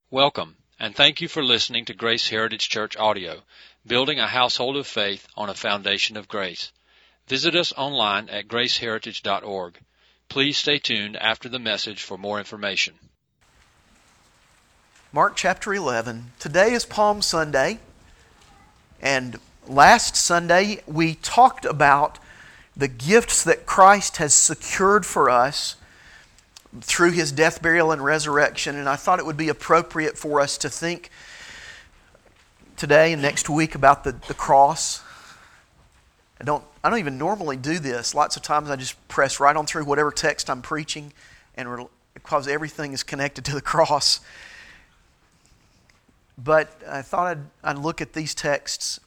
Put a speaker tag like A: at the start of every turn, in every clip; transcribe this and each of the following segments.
A: Welcome, and thank you for listening to Grace Heritage Church Audio, building a household of faith on a foundation of grace. Visit us online at graceheritage.org. Please stay tuned after the message for more information.
B: Mark chapter 11. Today is Palm Sunday, and last Sunday we talked about the gifts that Christ has secured for us through His death, burial, and resurrection, and I thought it would be appropriate for us to think today and next week about the cross. I don't even normally do this. Lots of times I just press right on through whatever text I'm preaching, and because everything is connected to the cross. But I thought I'd look at these texts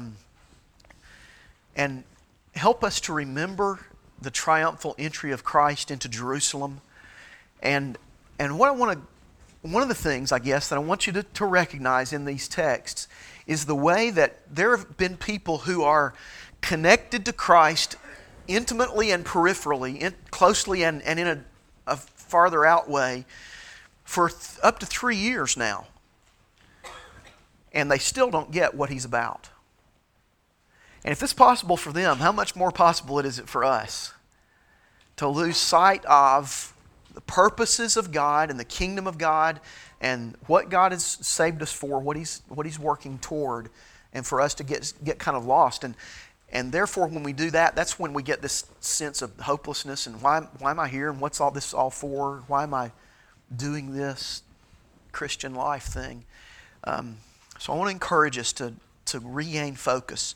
B: and help us to remember the triumphal entry of Christ into Jerusalem. And one of the things, I guess, that I want you to recognize in these texts is the way that there have been people who are connected to Christ intimately and peripherally, closely and in a farther out way for up to 3 years now. And they still don't get what He's about. And if it's possible for them, how much more possible is it for us to lose sight of the purposes of God and the kingdom of God and what God has saved us for, what He's working toward, and for us to get kind of lost. And therefore, when we do that, that's when we get this sense of hopelessness and why am I here and what's all this all for? Why am I doing this Christian life thing? So I want to encourage us to regain focus.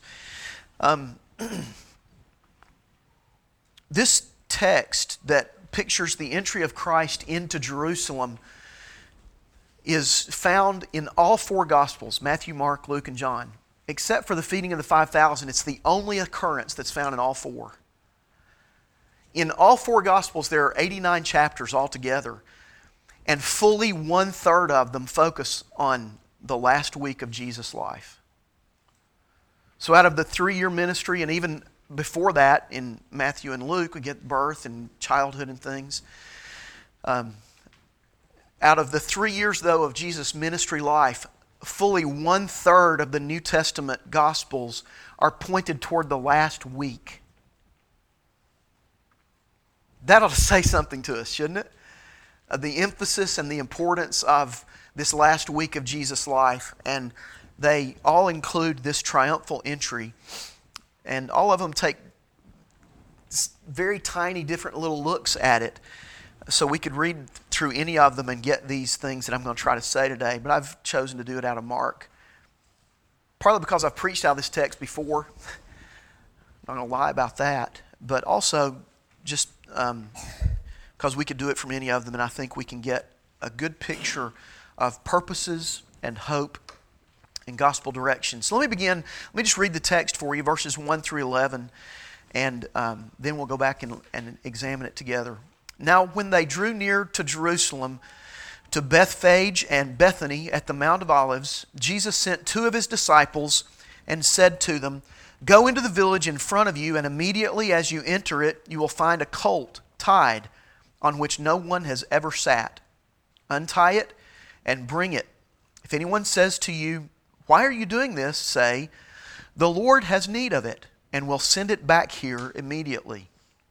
B: This text that pictures the entry of Christ into Jerusalem is found in all four Gospels, Matthew, Mark, Luke, and John. Except for the feeding of the 5,000, it's the only occurrence that's found in all four. In all four Gospels, there are 89 chapters altogether, and fully 1/3 of them focus on the last week of Jesus' life. So out of the 3-year ministry, and even before that in Matthew and Luke, we get birth and childhood and things. Out of the 3 years, though, of Jesus' ministry life, fully 1/3 of the New Testament Gospels are pointed toward the last week. That ought to say something to us, shouldn't it? The emphasis and the importance of this last week of Jesus' life, and they all include this triumphal entry. And all of them take very tiny, different little looks at it. So we could read through any of them and get these things that I'm going to try to say today. But I've chosen to do it out of Mark. Partly because I've preached out of this text before. I'm not going to lie about that. But also just because we could do it from any of them. And I think we can get a good picture of purposes and hope and gospel direction. So let me begin. Let me just read the text for you, verses 1 through 11, and then we'll go back and examine it together. Now, when they drew near to Jerusalem, to Bethphage and Bethany at the Mount of Olives, Jesus sent 2 of His disciples and said to them, "Go into the village in front of you, and immediately as you enter it, you will find a colt tied on which no one has ever sat. Untie it and bring it. If anyone says to you, 'Why are you doing this?' say, 'The Lord has need of it, and will send it back here immediately.'"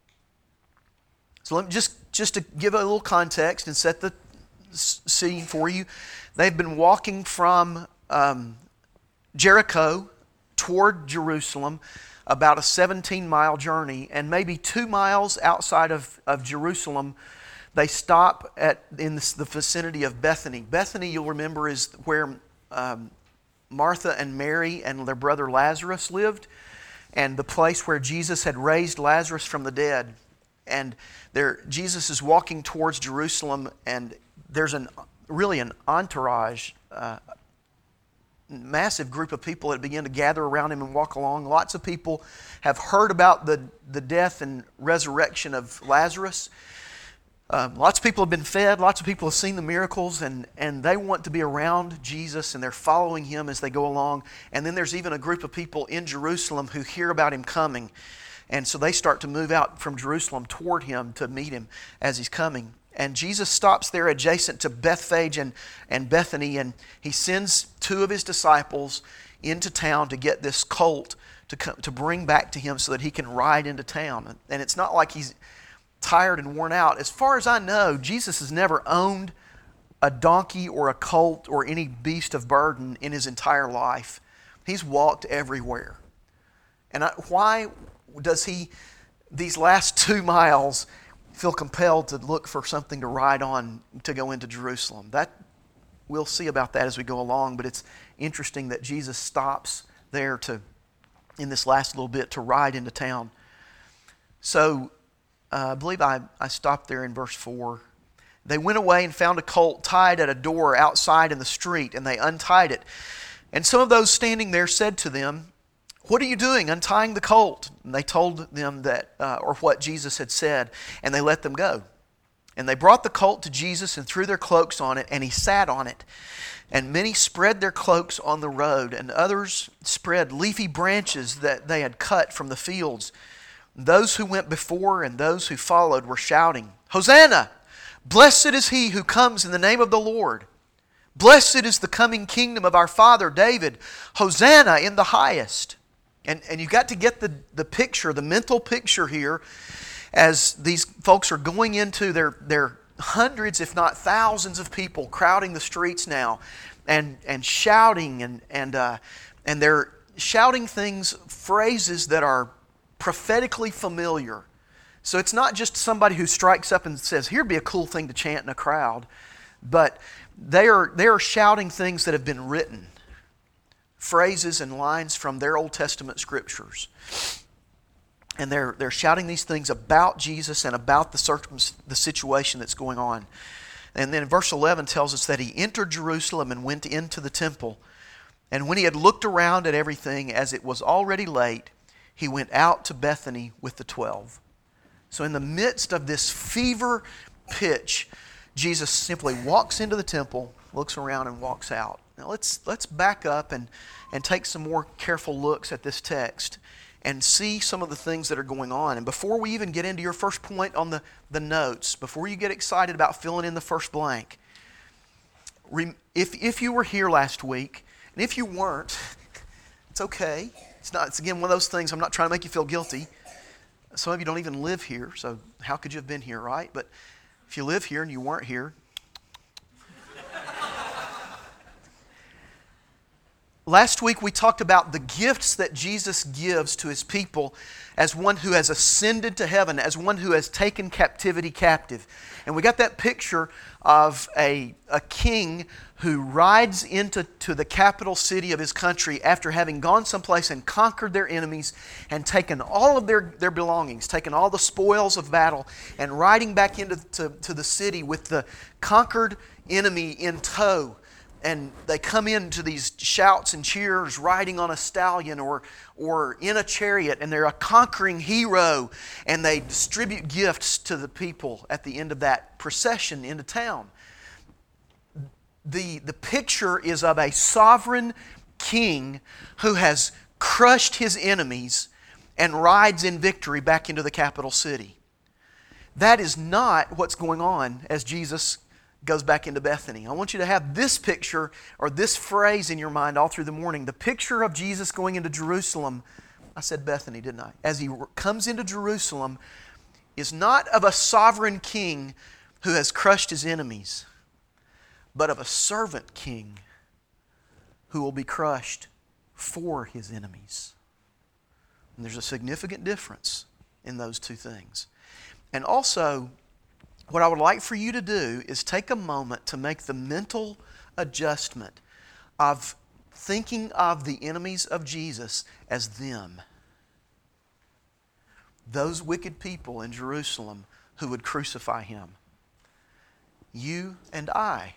B: So let me just to give a little context and set the scene for you. They've been walking from Jericho toward Jerusalem, about a 17-mile journey, and maybe 2 miles outside of Jerusalem, they stop in the vicinity of Bethany. Bethany, you'll remember, is where Martha and Mary and their brother Lazarus lived, and the place where Jesus had raised Lazarus from the dead. And Jesus is walking towards Jerusalem, and there's really an entourage, massive group of people that begin to gather around Him and walk along. Lots of people have heard about the death and resurrection of Lazarus. Lots of people have been fed, lots of people have seen the miracles, and they want to be around Jesus, and they're following Him as they go along. And then there's even a group of people in Jerusalem who hear about Him coming. And so they start to move out from Jerusalem toward Him to meet Him as He's coming. And Jesus stops there adjacent to Bethphage and Bethany, and he sends two of his disciples into town to get this colt to bring back to him so that he can ride into town. And it's not like he's tired and worn out. As far as I know, Jesus has never owned a donkey or a colt or any beast of burden in his entire life. He's walked everywhere. And why does he, these last 2 miles, feel compelled to look for something to ride on to go into Jerusalem? That we'll see about that as we go along, but it's interesting that Jesus stops there in this last little bit to ride into town. So I believe I stopped there in verse 4. They went away and found a colt tied at a door outside in the street, and they untied it. And some of those standing there said to them, "What are you doing, untying the colt?" And they told them that, or what Jesus had said, and they let them go. And they brought the colt to Jesus and threw their cloaks on it, and he sat on it. And many spread their cloaks on the road, and others spread leafy branches that they had cut from the fields. Those who went before and those who followed were shouting, "Hosanna! Blessed is he who comes in the name of the Lord. Blessed is the coming kingdom of our father David. Hosanna in the highest." And you've got to get the picture, the mental picture here, as these folks are going into their hundreds, if not thousands of people crowding the streets now and shouting and they're shouting things, phrases that are prophetically familiar. So it's not just somebody who strikes up and says, "Here'd be a cool thing to chant in a crowd," but they are shouting things that have been written, phrases and lines from their Old Testament scriptures. And they're shouting these things about Jesus and about the situation that's going on. And then verse 11 tells us that he entered Jerusalem and went into the temple. And when he had looked around at everything, as it was already late, he went out to Bethany with the 12. So in the midst of this fever pitch, Jesus simply walks into the temple, looks around, and walks out. Now let's back up and take some more careful looks at this text and see some of the things that are going on. And before we even get into your first point on the notes, before you get excited about filling in the first blank, if you were here last week, and if you weren't, it's okay. It's again one of those things, I'm not trying to make you feel guilty. Some of you don't even live here, so how could you have been here, right? But if you live here and you weren't here, last week we talked about the gifts that Jesus gives to his people as one who has ascended to heaven, as one who has taken captivity captive. And we got that picture of a king who rides into the capital city of his country after having gone someplace and conquered their enemies and taken all of their belongings, taken all the spoils of battle, and riding back into the city with the conquered enemy in tow. And they come into these shouts and cheers riding on a stallion or in a chariot, and they're a conquering hero, and they distribute gifts to the people at the end of that procession into town. The picture is of a sovereign king who has crushed his enemies and rides in victory back into the capital city. That is not what's going on as Jesus goes back into Bethany. I want you to have this picture or this phrase in your mind all through the morning. The picture of Jesus going into Jerusalem, I said Bethany, didn't I? As he comes into Jerusalem, is not of a sovereign king who has crushed his enemies, but of a servant king who will be crushed for his enemies. And there's a significant difference in those two things. And also, what I would like for you to do is take a moment to make the mental adjustment of thinking of the enemies of Jesus as them. Those wicked people in Jerusalem who would crucify him. You and I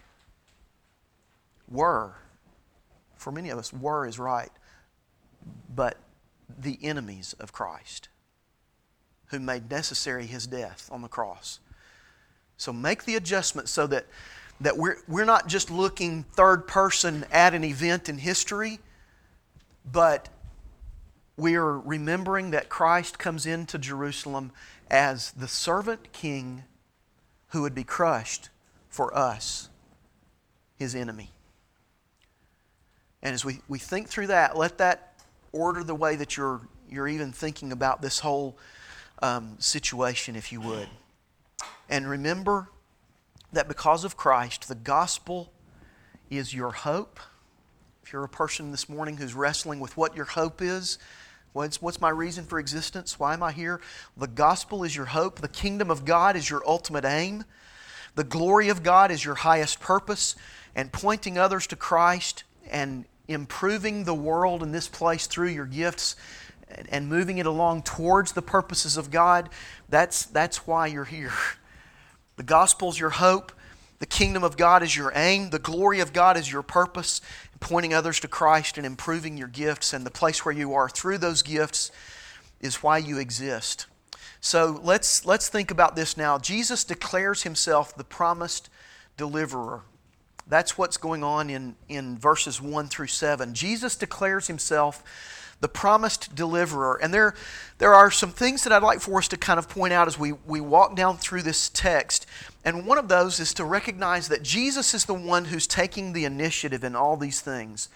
B: were, for many of us, were is right, but the enemies of Christ who made necessary his death on the cross. So make the adjustment so that we're not just looking third person at an event in history, but we are remembering that Christ comes into Jerusalem as the servant king who would be crushed for us, His enemy. And as we think through that, let that order the way that you're even thinking about this whole situation, if you would. And remember that because of Christ, the gospel is your hope. If you're a person this morning who's wrestling with what your hope is, what's my reason for existence? Why am I here? The gospel is your hope. The kingdom of God is your ultimate aim. The glory of God is your highest purpose. And pointing others to Christ and improving the world in this place through your gifts and moving it along towards the purposes of God, that's why you're here. The gospel is your hope. The kingdom of God is your aim. The glory of God is your purpose. Pointing others to Christ and improving your gifts and the place where you are through those gifts is why you exist. So let's think about this now. Jesus declares Himself the promised deliverer. That's what's going on in verses 1 through 7. Jesus declares Himself the promised deliverer. And there are some things that I'd like for us to kind of point out as we walk down through this text. And one of those is to recognize that Jesus is the one who's taking the initiative in all these things.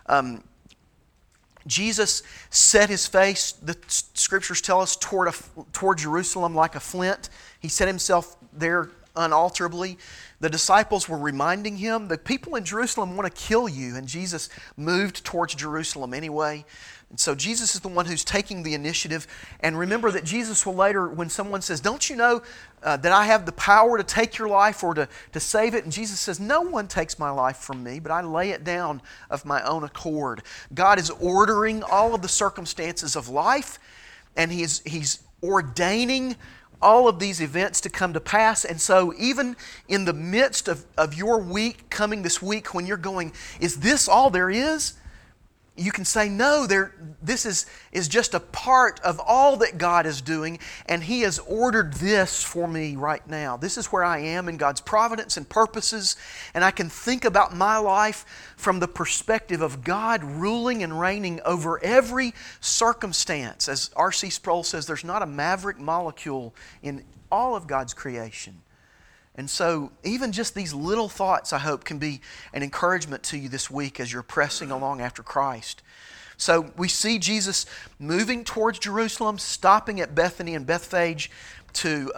B: Jesus set His face, the Scriptures tell us, toward Jerusalem like a flint. He set Himself there unalterably. The disciples were reminding Him, the people in Jerusalem want to kill you, and Jesus moved towards Jerusalem anyway. And so Jesus is the one who's taking the initiative. And remember that Jesus will later, when someone says, don't you know that I have the power to take your life or to save it? And Jesus says, no one takes my life from me, but I lay it down of my own accord. God is ordering all of the circumstances of life, and He's ordaining all of these events to come to pass. And so even in the midst of your week, coming this week, when you're going, is this all there is? You can say, no, this is just a part of all that God is doing, and He has ordered this for me right now. This is where I am in God's providence and purposes, and I can think about my life from the perspective of God ruling and reigning over every circumstance. As R.C. Sproul says, there's not a maverick molecule in all of God's creation. And so even just these little thoughts, I hope, can be an encouragement to you this week as you're pressing along after Christ. So we see Jesus moving towards Jerusalem, stopping at Bethany and Bethphage to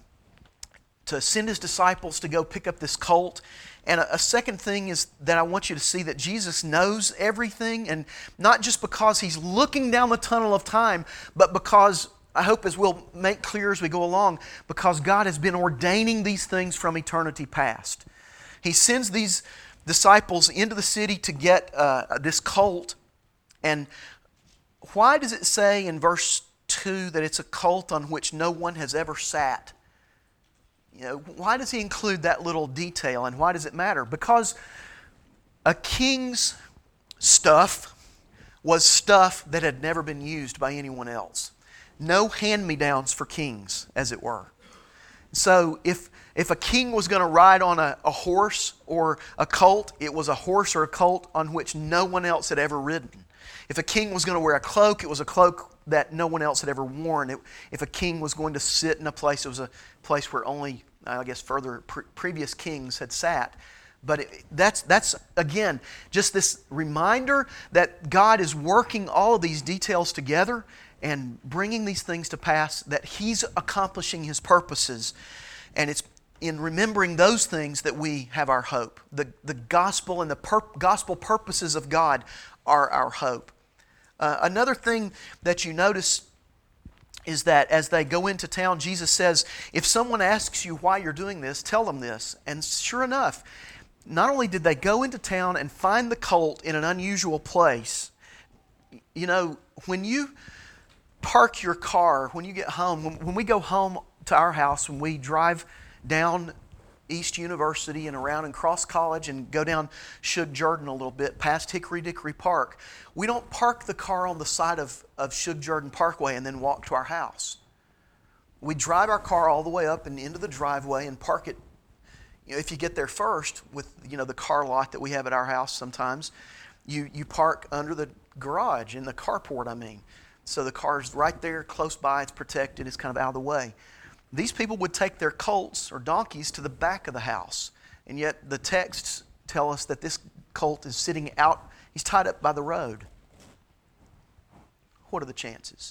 B: send His disciples to go pick up this colt. And a second thing is that I want you to see that Jesus knows everything, and not just because He's looking down the tunnel of time, but because, I hope as we'll make clear as we go along, because God has been ordaining these things from eternity past. He sends these disciples into the city to get this colt. And why does it say in verse 2 that it's a colt on which no one has ever sat? Why does He include that little detail, and why does it matter? Because a king's stuff was stuff that had never been used by anyone else. No hand-me-downs for kings, as it were. So if a king was going to ride on a horse or a colt, it was a horse or a colt on which no one else had ever ridden. If a king was going to wear a cloak, it was a cloak that no one else had ever worn. If a king was going to sit in a place, it was a place where only, I guess, previous kings had sat. But that's again, just this reminder that God is working all of these details together and bringing these things to pass, that He's accomplishing His purposes. And it's in remembering those things that we have our hope. The gospel and the gospel purposes of God are our hope. Another thing that you notice is that as they go into town, Jesus says, if someone asks you why you're doing this, tell them this. And sure enough, not only did they go into town and find the colt in an unusual place, when you park your car, when you get home, when we go home to our house, when we drive down East University and around and cross College and go down Shug Jordan a little bit past Hickory Dickory Park, we don't park the car on the side of Shug Jordan Parkway and then walk to our house. We drive our car all the way up and into the driveway and park it. If you get there first with the car lot that we have at our house sometimes, you park under the garage, in the carport I mean. So the car's right there close by, it's protected, it's kind of out of the way. these people would take their colts or donkeys to the back of the house. And yet the texts tell us that this colt is sitting out, he's tied up by the road. What are the chances?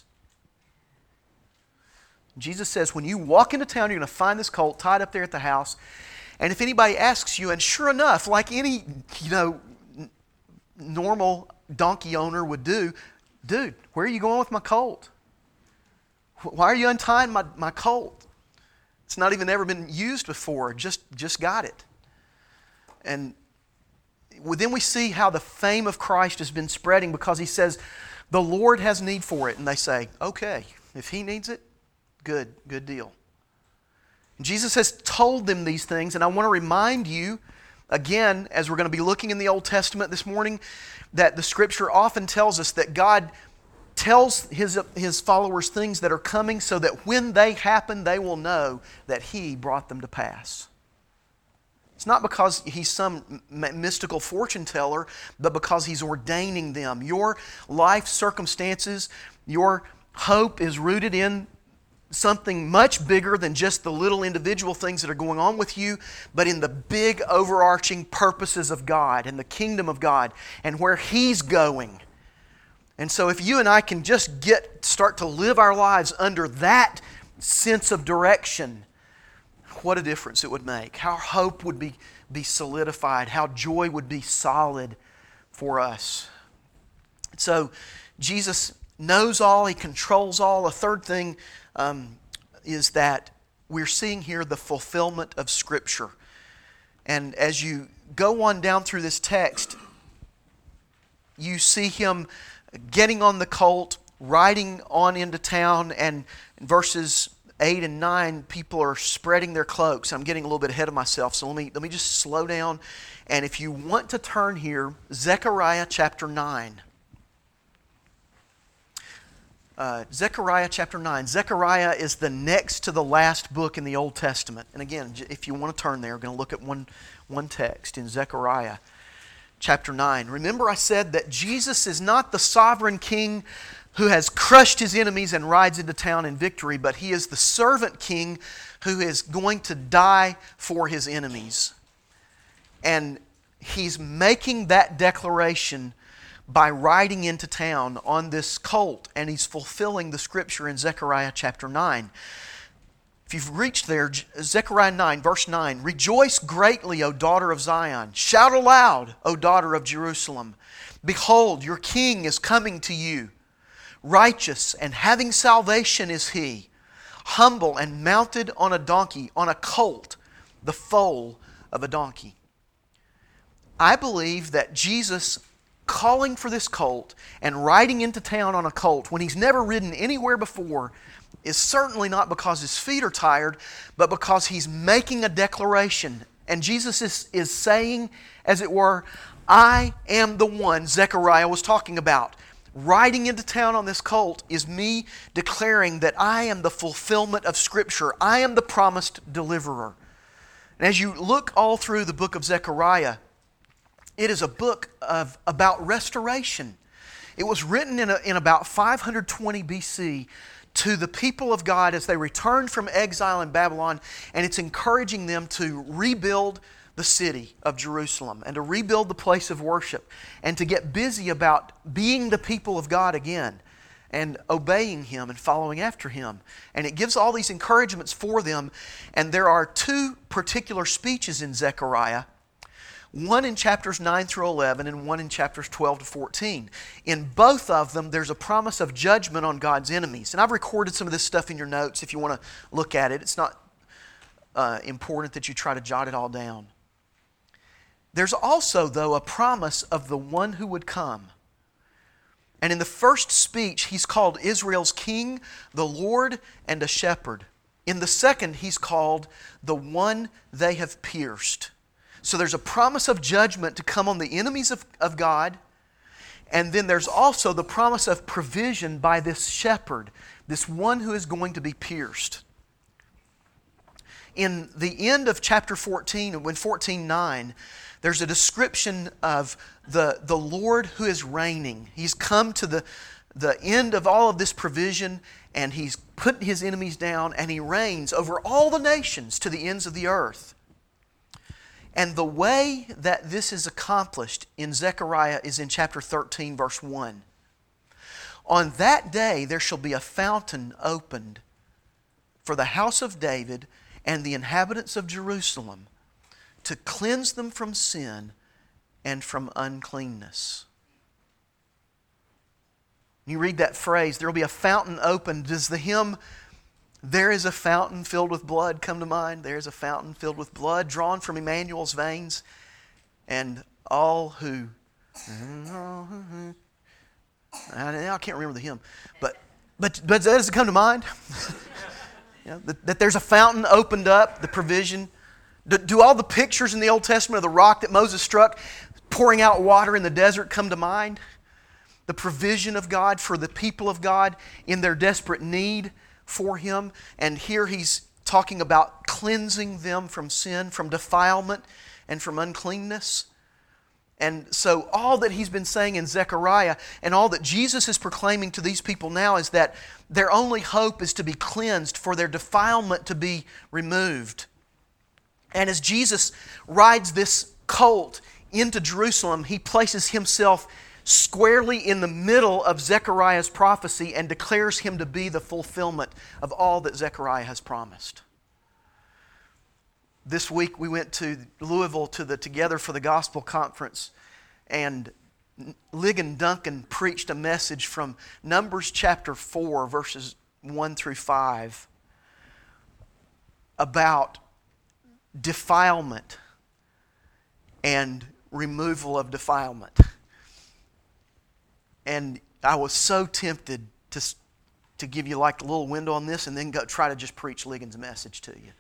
B: Jesus says, when you walk into town, you're going to find this colt tied up there at the house. And if anybody asks you, and sure enough, like any, normal donkey owner would do, dude, where are you going with my colt? Why are you untying my colt? It's not even ever been used before. Just got it. And then we see how the fame of Christ has been spreading because he says, the Lord has need for it. And they say, okay, if he needs it, good deal. Jesus has told them these things, and I want to remind you, again, as we're going to be looking in the Old Testament this morning, that the Scripture often tells us that God tells His followers things that are coming so that when they happen, they will know that He brought them to pass. It's not because He's some mystical fortune teller, but because He's ordaining them. Your life circumstances, your hope is rooted in something much bigger than just the little individual things that are going on with you, but in the big overarching purposes of God and the kingdom of God and where He's going. And so if you and I can just start to live our lives under that sense of direction, what a difference it would make. How hope would be solidified. How joy would be solid for us. So Jesus knows all. He controls all. A third thing is that we're seeing here the fulfillment of Scripture. And as you go on down through this text, you see Him getting on the colt, riding on into town, and in verses 8 and 9, people are spreading their cloaks. I'm getting a little bit ahead of myself, so let me just slow down. And if you want to turn here, Zechariah chapter 9. Zechariah chapter 9. Zechariah is the next to the last book in the Old Testament. And again, if you want to turn there, we're going to look at one text in Zechariah chapter 9. Remember I said that Jesus is not the sovereign king who has crushed his enemies and rides into town in victory, but He is the servant king who is going to die for his enemies. And He's making that declaration by riding into town on this colt, and He's fulfilling the Scripture in Zechariah chapter 9. If you've reached there, Zechariah 9, verse 9, "Rejoice greatly, O daughter of Zion. Shout aloud, O daughter of Jerusalem. Behold, your king is coming to you. Righteous and having salvation is He, humble and mounted on a donkey, on a colt, the foal of a donkey." I believe that Jesus calling for this colt and riding into town on a colt when He's never ridden anywhere before is certainly not because His feet are tired, but because He's making a declaration. And Jesus is saying, as it were, I am the one Zechariah was talking about. Riding into town on this colt is me declaring that I am the fulfillment of Scripture. I am the promised deliverer. And as you look all through the book of Zechariah, it is a book about restoration. It was written in about 520 BC to the people of God as they returned from exile in Babylon, and it's encouraging them to rebuild the city of Jerusalem and to rebuild the place of worship and to get busy about being the people of God again and obeying Him and following after Him. And it gives all these encouragements for them, and there are two particular speeches in Zechariah. One in chapters 9 through 11 and one in chapters 12 to 14. In both of them, there's a promise of judgment on God's enemies. And I've recorded some of this stuff in your notes if you want to look at it. It's not important that you try to jot it all down. There's also, though, a promise of the one who would come. And in the first speech, He's called Israel's king, the Lord, and a shepherd. In the second, He's called the one they have pierced. So there's a promise of judgment to come on the enemies of God. And then there's also the promise of provision by this shepherd, this one who is going to be pierced. In the end of chapter 14, in 14:9, there's a description of the Lord who is reigning. He's come to the end of all of this provision, and He's put His enemies down, and He reigns over all the nations to the ends of the earth. And the way that this is accomplished in Zechariah is in chapter 13, verse 1. On that day there shall be a fountain opened for the house of David and the inhabitants of Jerusalem, to cleanse them from sin and from uncleanness. You read that phrase, there will be a fountain opened. Does the hymn, "There is a fountain filled with blood," come to mind? There is a fountain filled with blood drawn from Emmanuel's veins, and all who... I can't remember the hymn, but does it come to mind? That there's a fountain opened up, the provision. Do all the pictures in the Old Testament of the rock that Moses struck, pouring out water in the desert, come to mind? The provision of God for the people of God in their desperate need for Him. And here He's talking about cleansing them from sin, from defilement, and from uncleanness. And so all that He's been saying in Zechariah and all that Jesus is proclaiming to these people now is that their only hope is to be cleansed, for their defilement to be removed. And as Jesus rides this colt into Jerusalem, He places Himself squarely in the middle of Zechariah's prophecy and declares Him to be the fulfillment of all that Zechariah has promised. This week we went to Louisville to the Together for the Gospel conference, and Ligon Duncan preached a message from Numbers chapter 4, verses 1 through 5, about defilement and removal of defilement. And I was so tempted to give you like a little window on this and then go try to just preach Ligon's message to you.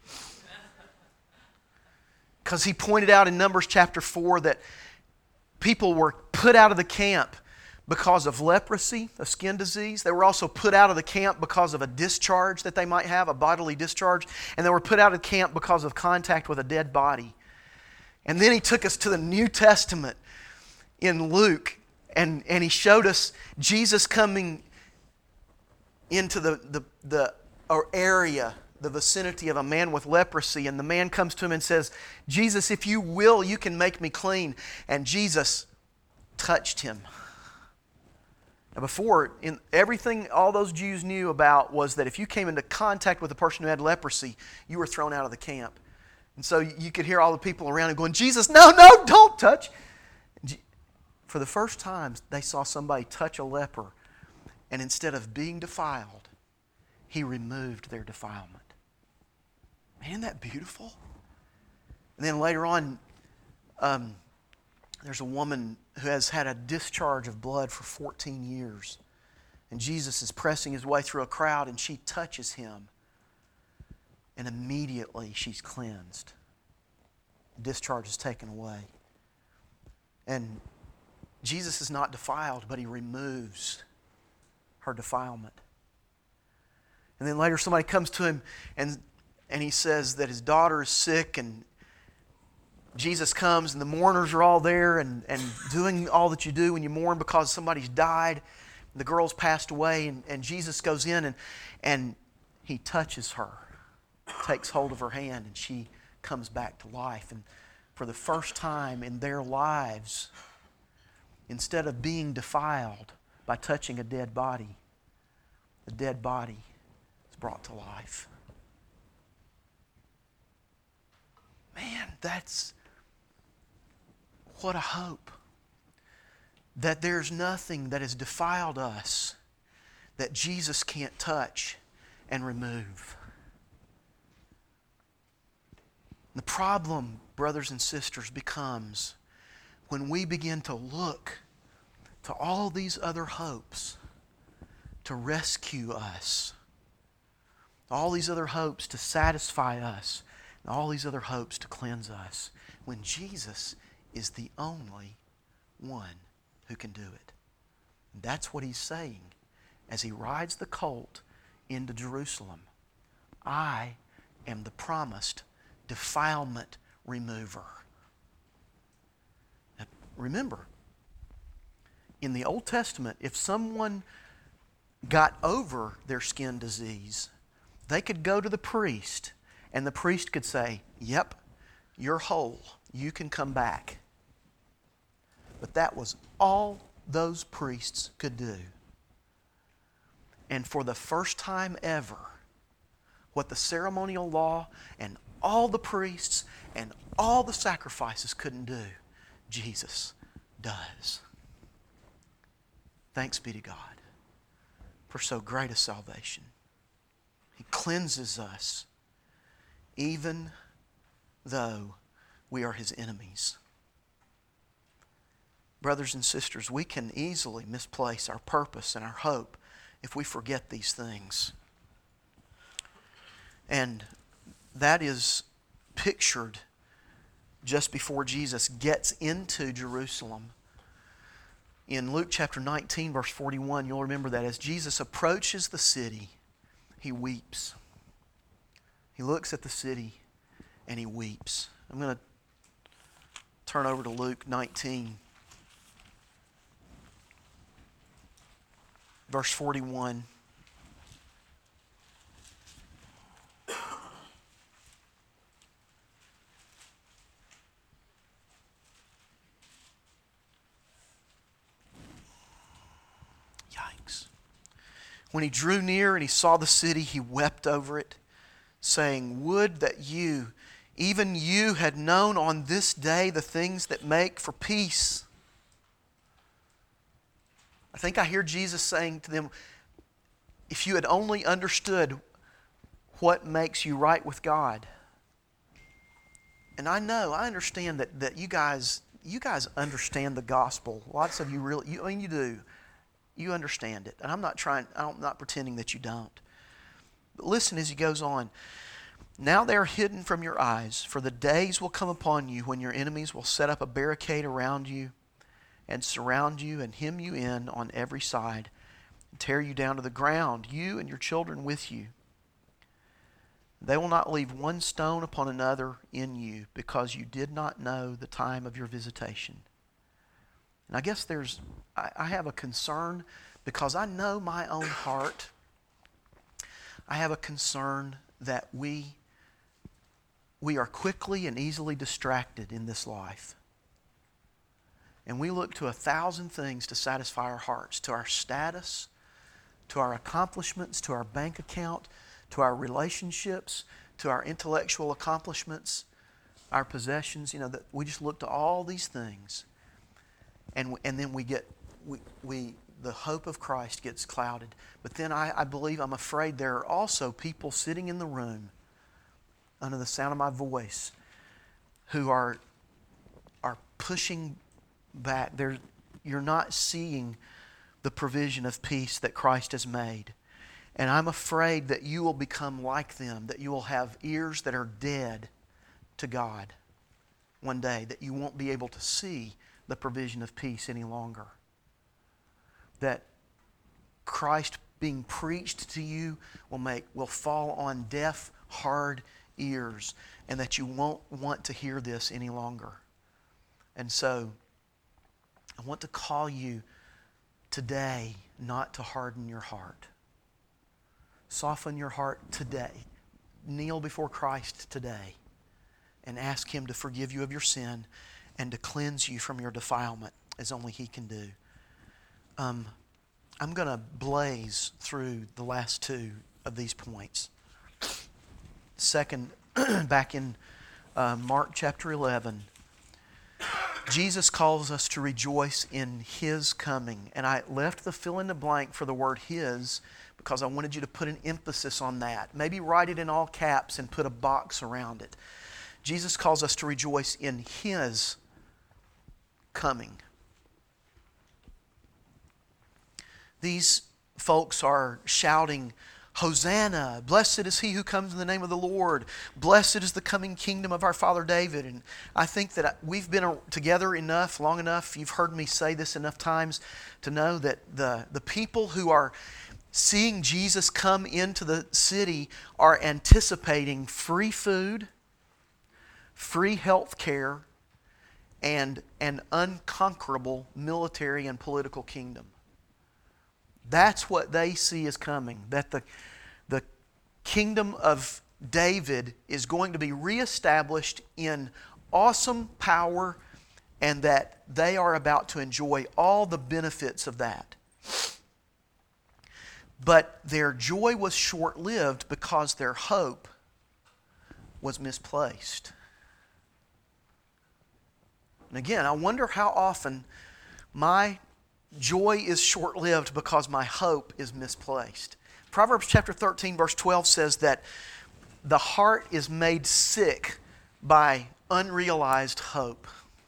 B: Because he pointed out in Numbers chapter 4 that people were put out of the camp because of leprosy, a skin disease. They were also put out of the camp because of a discharge that they might have, a bodily discharge. And they were put out of camp because of contact with a dead body. And then he took us to the New Testament in Luke, and he showed us Jesus coming into the area, the vicinity of a man with leprosy. And the man comes to him and says, "Jesus, if you will, you can make me clean." And Jesus touched him. Now before, everything all those Jews knew about was that if you came into contact with a person who had leprosy, you were thrown out of the camp. And so you could hear all the people around him going, "Jesus, no, don't touch." For the first time, they saw somebody touch a leper, and instead of being defiled, He removed their defilement. Man, isn't that beautiful? And then later on, there's a woman who has had a discharge of blood for 14 years. And Jesus is pressing His way through a crowd, and she touches Him. And immediately she's cleansed. The discharge is taken away. And Jesus is not defiled, but He removes her defilement. And then later somebody comes to Him and he says that his daughter is sick, and Jesus comes and the mourners are all there and doing all that you do when you mourn because somebody's died. The girl's passed away, and Jesus goes in and He touches her, takes hold of her hand, and she comes back to life. And for the first time in their lives, instead of being defiled by touching a dead body, the dead body is brought to life. Man, that's what a hope. That there's nothing that has defiled us that Jesus can't touch and remove. The problem, brothers and sisters, becomes when we begin to look to all these other hopes to rescue us, all these other hopes to satisfy us, and all these other hopes to cleanse us, when Jesus is the only one who can do it. And that's what He's saying as He rides the colt into Jerusalem. I am the promised defilement remover. Now, remember, in the Old Testament, if someone got over their skin disease, they could go to the priest, and the priest could say, "Yep, you're whole. You can come back." But that was all those priests could do. And for the first time ever, what the ceremonial law and all the priests and all the sacrifices couldn't do, Jesus does. Thanks be to God for so great a salvation. He cleanses us even though we are His enemies. Brothers and sisters, we can easily misplace our purpose and our hope if we forget these things. And that is pictured just before Jesus gets into Jerusalem. In Luke chapter 19, verse 41, you'll remember that as Jesus approaches the city, He weeps. He looks at the city and He weeps. I'm going to turn over to Luke 19, verse 41. Yikes. When He drew near and He saw the city, He wept over it, saying, "Would that you, even you, had known on this day the things that make for peace." I think I hear Jesus saying to them, if you had only understood what makes you right with God. And I understand that you guys understand the gospel. Lots of you really, you do. You understand it. And I'm not pretending that you don't. But listen as He goes on. "Now they are hidden from your eyes, for the days will come upon you when your enemies will set up a barricade around you and surround you and hem you in on every side and tear you down to the ground, you and your children with you. They will not leave one stone upon another in you, because you did not know the time of your visitation." And I guess I have a concern, because I know my own heart. I have a concern that we are quickly and easily distracted in this life. And we look to 1,000 things to satisfy our hearts, to our status, to our accomplishments, to our bank account, to our relationships, to our intellectual accomplishments, our possessions. That we just look to all these things, and then the hope of Christ gets clouded. But then I'm afraid there are also people sitting in the room under the sound of my voice who are pushing back. You're not seeing the provision of peace that Christ has made. And I'm afraid that you will become like them, that you will have ears that are dead to God one day, that you won't be able to see the provision of peace any longer. That Christ being preached to you will fall on deaf, hard ears, and that you won't want to hear this any longer. And so, I want to call you today not to harden your heart. Soften your heart today. Kneel before Christ today and ask Him to forgive you of your sin and to cleanse you from your defilement as only He can do. I'm going to blaze through the last two of these points. Second, back in Mark chapter 11, Jesus calls us to rejoice in His coming. And I left the fill in the blank for the word His because I wanted you to put an emphasis on that. Maybe write it in all caps and put a box around it. Jesus calls us to rejoice in His coming. These folks are shouting, "Hosanna, blessed is He who comes in the name of the Lord. Blessed is the coming kingdom of our father David." And I think that we've been together long enough, you've heard me say this enough times to know that the people who are seeing Jesus come into the city are anticipating free food, free health care, and an unconquerable military and political kingdom. That's what they see is coming. That the kingdom of David is going to be reestablished in awesome power, and that they are about to enjoy all the benefits of that. But their joy was short-lived because their hope was misplaced. And again, I wonder how often my joy is short-lived because my hope is misplaced. Proverbs chapter 13, verse 12 says that the heart is made sick by unrealized hope.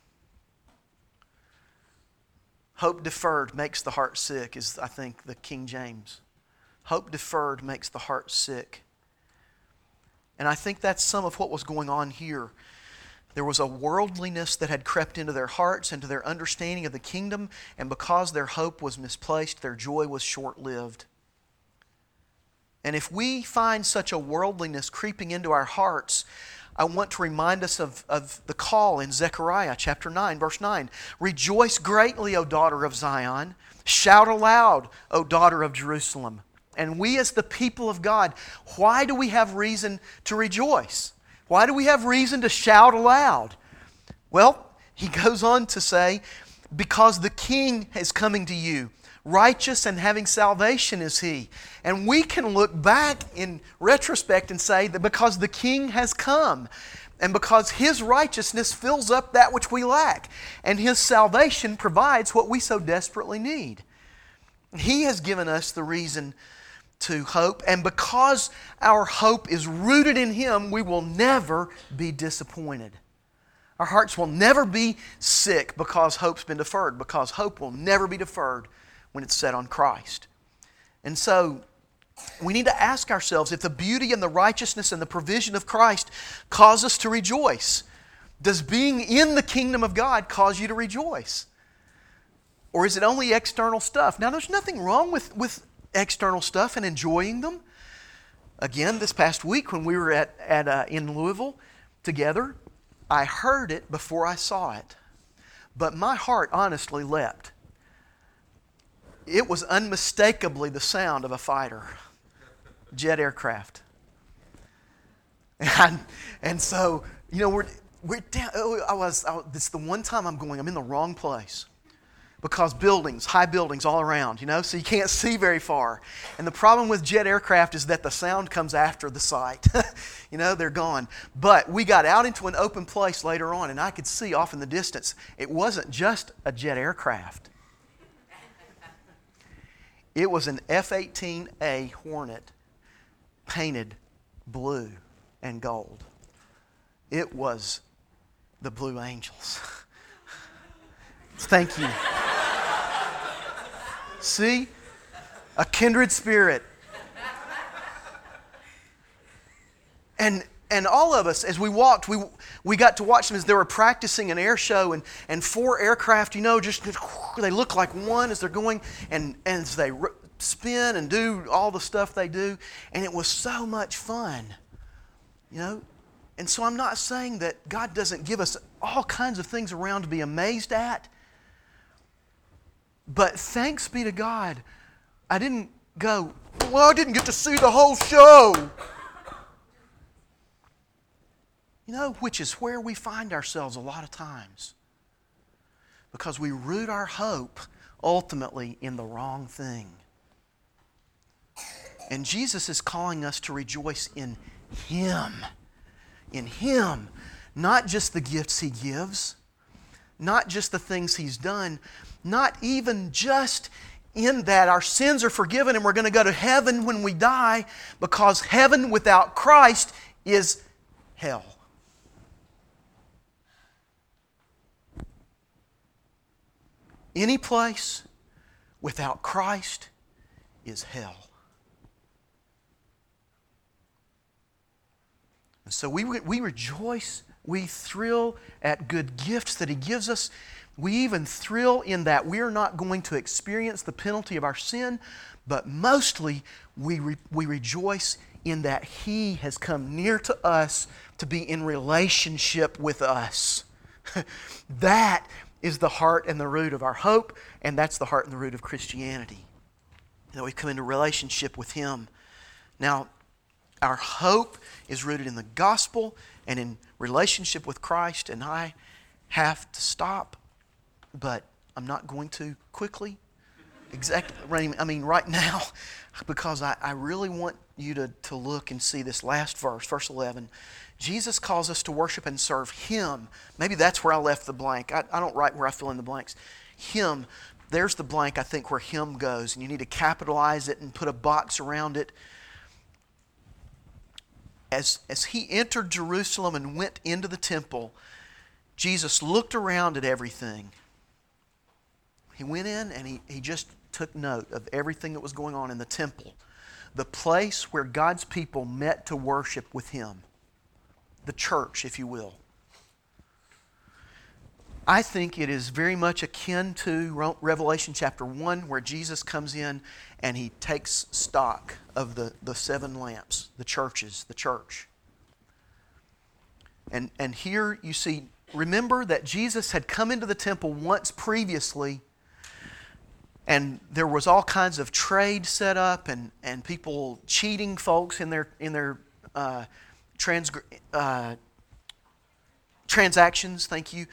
B: Hope deferred makes the heart sick is, I think, the King James. Hope deferred makes the heart sick. And I think that's some of what was going on here. There was a worldliness that had crept into their hearts and to their understanding of the kingdom, and because their hope was misplaced, their joy was short-lived. And if we find such a worldliness creeping into our hearts, I want to remind us of the call in Zechariah chapter 9, verse 9. Rejoice greatly, O daughter of Zion. Shout aloud, O daughter of Jerusalem. And we as the people of God, why do we have reason to rejoice? Why do we have reason to shout aloud? Well, he goes on to say, because the King is coming to you. Righteous and having salvation is He. And we can look back in retrospect and say that because the King has come, and because His righteousness fills up that which we lack, and His salvation provides what we so desperately need. He has given us the reason to hope, and because our hope is rooted in Him, we will never be disappointed. Our hearts will never be sick because hope's been deferred, because hope will never be deferred when it's set on Christ. And so, we need to ask ourselves if the beauty and the righteousness and the provision of Christ cause us to rejoice. Does being in the kingdom of God cause you to rejoice? Or is it only external stuff? Now, there's nothing wrong with external stuff and enjoying them. Again, this past week when we were in Louisville together, I heard it before I saw it. But my heart honestly leapt. It was unmistakably the sound of a fighter, jet aircraft. And so, you know, we're down. This is the one time I'm in the wrong place. Because high buildings all around, you know, so you can't see very far. And the problem with jet aircraft is that the sound comes after the sight. You know, they're gone. But we got out into an open place later on, and I could see off in the distance, it wasn't just a jet aircraft. It was an F-18A Hornet painted blue and gold. It was the Blue Angels. Thank you. See? A kindred spirit. And all of us, as we walked, we got to watch them as they were practicing an air show, and 4 aircraft, you know, just they look like one as they're going, and as they spin and do all the stuff they do, and it was so much fun, you know. And so I'm not saying that God doesn't give us all kinds of things around to be amazed at, but thanks be to God, I didn't go, well, I didn't get to see the whole show. You know, which is where we find ourselves a lot of times. Because we root our hope ultimately in the wrong thing. And Jesus is calling us to rejoice in Him. In Him. Not just the gifts He gives. Not just the things He's done. Not even just in that our sins are forgiven and we're going to go to heaven when we die, because heaven without Christ is hell. Any place without Christ is hell. And so we rejoice, we thrill at good gifts that He gives us. We even thrill in that we are not going to experience the penalty of our sin, but mostly we rejoice in that He has come near to us to be in relationship with us. That is the heart and the root of our hope, and that's the heart and the root of Christianity. that we come into relationship with Him. Now, our hope is rooted in the gospel and in relationship with Christ, and I have to stop, but I'm not going to quickly. Exactly. I mean, right now, because I really want you to look and see this last verse, verse 11. Jesus calls us to worship and serve Him. Maybe that's where I left the blank. I don't write where I fill in the blanks. Him, there's the blank, I think, where Him goes, and you need to capitalize it and put a box around it. As He entered Jerusalem and went into the temple, Jesus looked around at everything. He went in and he just took note of everything that was going on in the temple, the place where God's people met to worship with Him, the church, if you will. I think it is very much akin to Revelation chapter 1, where Jesus comes in and He takes stock of the seven lamps, the churches, the church. And here you see, remember that Jesus had come into the temple once previously, and there was all kinds of trade set up and people cheating folks in their transactions, thank you.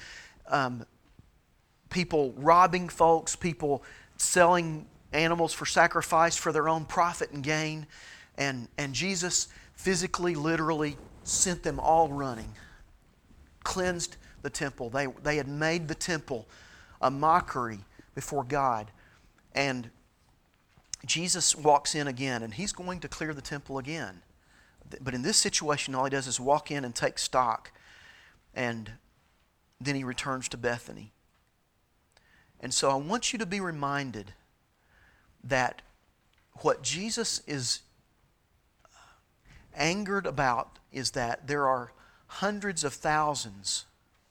B: People robbing folks, people selling animals for sacrifice for their own profit and gain. And Jesus physically, literally sent them all running. Cleansed the temple. They had made the temple a mockery before God. And Jesus walks in again, and He's going to clear the temple again. But in this situation, all He does is walk in and take stock. And then He returns to Bethany. And so I want you to be reminded that what Jesus is angered about is that there are hundreds of thousands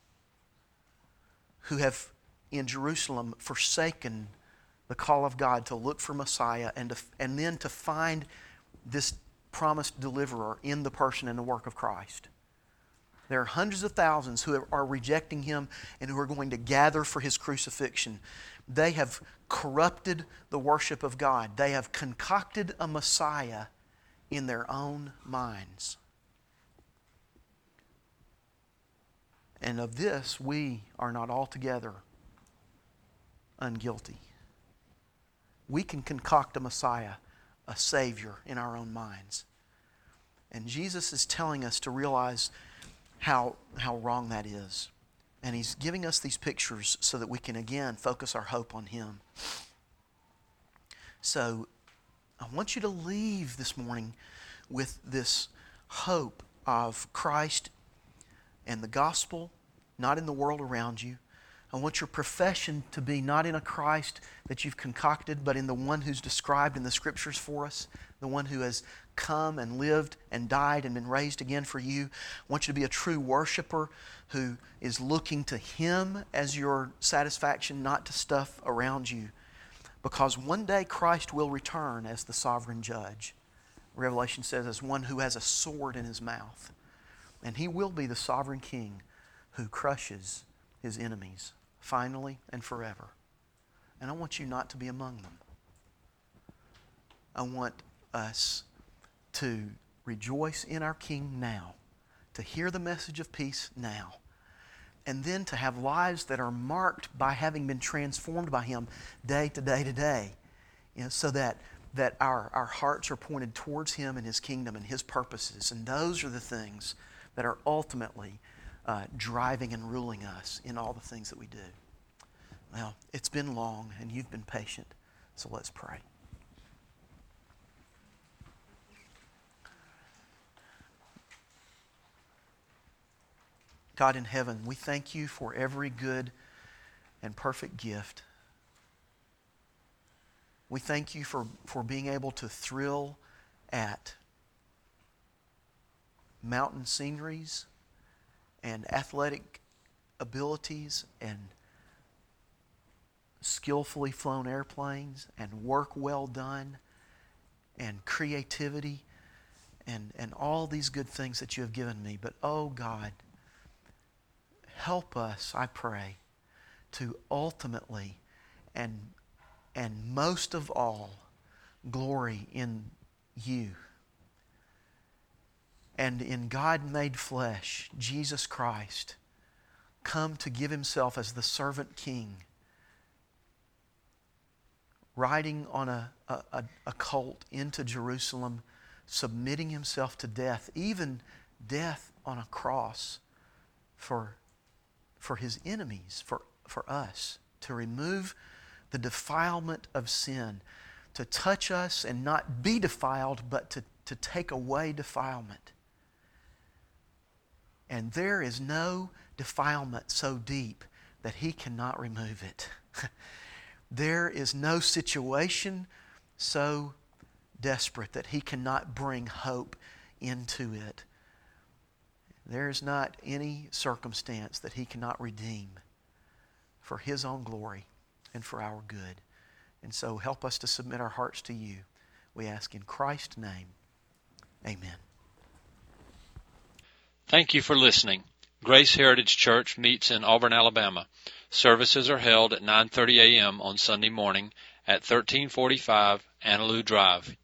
B: who have in Jerusalem forsaken the call of God to look for Messiah and then to find this promised deliverer in the person and the work of Christ. There are hundreds of thousands who are rejecting Him and who are going to gather for His crucifixion. They have corrupted the worship of God. They have concocted a Messiah in their own minds. And of this, we are not altogether unguilty. We can concoct a Messiah, a Savior, in our own minds. And Jesus is telling us to realize how wrong that is. And He's giving us these pictures so that we can again focus our hope on Him. So I want you to leave this morning with this hope of Christ and the gospel, not in the world around you. I want your profession to be not in a Christ that you've concocted, but in the one who's described in the Scriptures for us, the one who has come and lived and died and been raised again for you. I want you to be a true worshiper who is looking to Him as your satisfaction, not to stuff around you. Because one day Christ will return as the sovereign judge. Revelation says as one who has a sword in his mouth. And He will be the sovereign king who crushes His enemies finally and forever. And I want you not to be among them. I want us to rejoice in our King now, to hear the message of peace now, and then to have lives that are marked by having been transformed by Him day to day to day, so that our hearts are pointed towards Him and His kingdom and His purposes. And those are the things that are ultimately driving and ruling us in all the things that we do. Well, it's been long and you've been patient, so let's pray. God in heaven, we thank You for every good and perfect gift. We thank You for being able to thrill at mountain sceneries and athletic abilities and skillfully flown airplanes and work well done and creativity and all these good things that You have given me. But oh God, help us, I pray, to ultimately and most of all glory in you. And in God made flesh, Jesus Christ, come to give Himself as the servant king, riding on a colt into Jerusalem, submitting Himself to death, even death on a cross for His enemies, for us, to remove the defilement of sin, to touch us and not be defiled, but to take away defilement. And there is no defilement so deep that He cannot remove it. There is no situation so desperate that He cannot bring hope into it. There is not any circumstance that He cannot redeem for His own glory and for our good. And so help us to submit our hearts to You. We ask in Christ's name. Amen.
A: Thank you for listening. Grace Heritage Church meets in Auburn, Alabama. Services are held at 9:30 a.m. on Sunday morning at 1345 Annaloo Drive,